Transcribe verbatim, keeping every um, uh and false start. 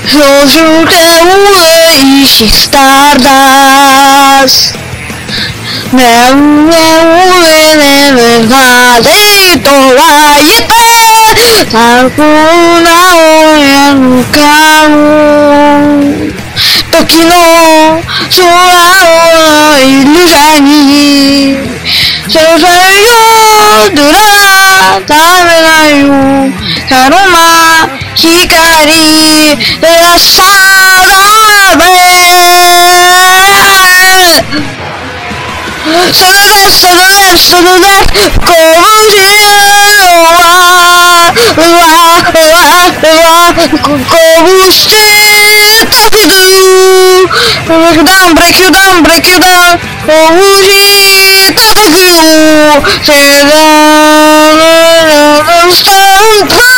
So you can wish stardust. Never never valeとは言えて過去なおや向かう時の空をイルザにそろそろよどら食べないよカロマ光照らさそれでそれでそれでこうしようはうわうわうわこうして食べる break you down break you down break you down こうして食べるよせだのスタンプ